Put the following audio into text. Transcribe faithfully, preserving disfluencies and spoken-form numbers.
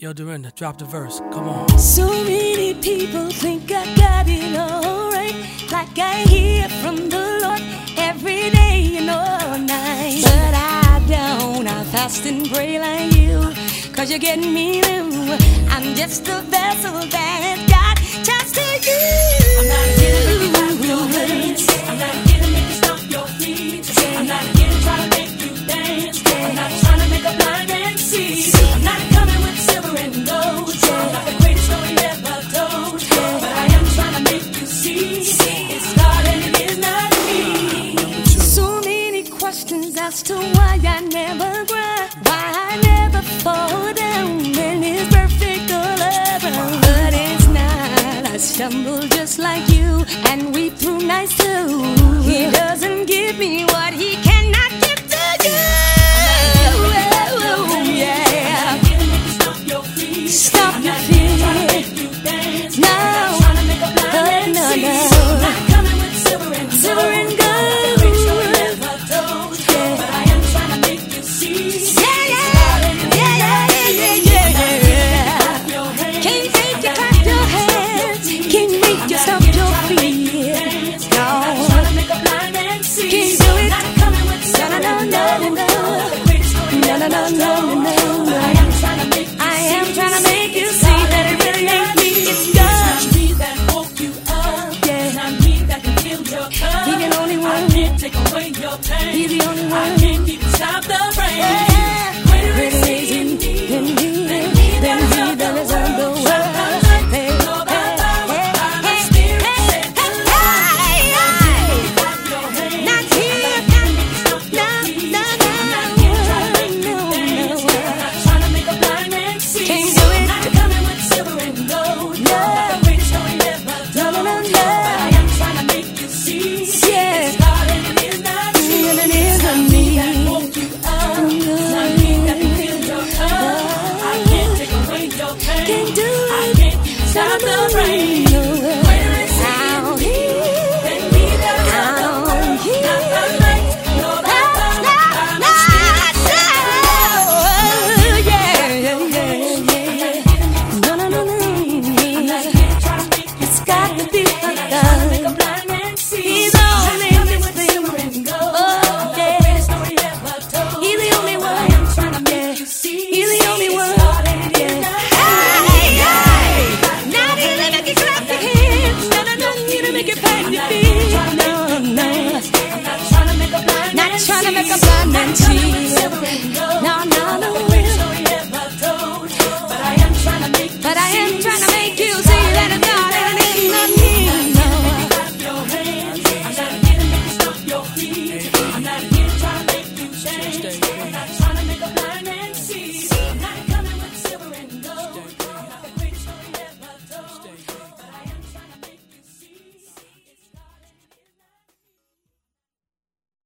Yo, Dorinda, drop the verse. Come on. So many people think I got it all right, like I hear from the Lord every day and all night. But I don't, I fast and pray like you, cause you're getting me new. I'm just a vessel that God turns to you. I'm not here to make you clap your hands. I'm not here to make you stomp your feet. I'm not here to try to make you dance. I'm not trying to make a blind man see. I'm not coming with silver and gold. I'm not the greatest story ever told, but I am trying to make you see it's God and it is not me. So many questions as to why I never cry, why I never fall down when His perfect all around. But it's not, I stumble just like you, and we through nights too. He doesn't give me what He cannot give to you. Yeah, stop your feet. No, oh, no, no. Not coming with silver and Silver and gold. No, no, no, no, no. I am trying to make you, I am trying to make you see that it really ain't me, it's God. It's me that woke you up. Yeah. It's not me that can fill your cup. He's the only one. I can't take away your pain. He's the only one. I can't even stop the rain. Yeah. Greater Greater is is He in in me than me, than He than that He is that is of of the the world. world. Know by power, by my spirit, said the Lord. Clap your hands. Not here, I'm not here to make you stomp your no, feet. no, I'm not here to try to make you no, dance. no. I'm not trying to make a blind man see. Can't do it. I'm not coming with silver and gold. No. Not the greatest story ever No, no, told. no, no. But I am trying to make you see Yeah. it's God and it is not me. And it is It's not not me. me that woke you up. It's not me that can fill your cup. I can't take away your pain. Can't do I it. can't even stop the rain. No. Greater is He Out in me here. than He that is of the Out world. here. Not by might, nor by power, by my spirit, said the Lord. It's got to be a God. He's only silver and gold. Oh, yeah. He's the only one. Yeah. He's the only one. Yeah. Hey, hey. Not even make you clap your hands. No, no, no. You don't make it bang your feet. No, no. Not trying to make a blind man see. No, no, no. But I am trying to make you see that it's God and it is not me. No. I'm not here to try to make you change. I'm not trying to make a blind man see.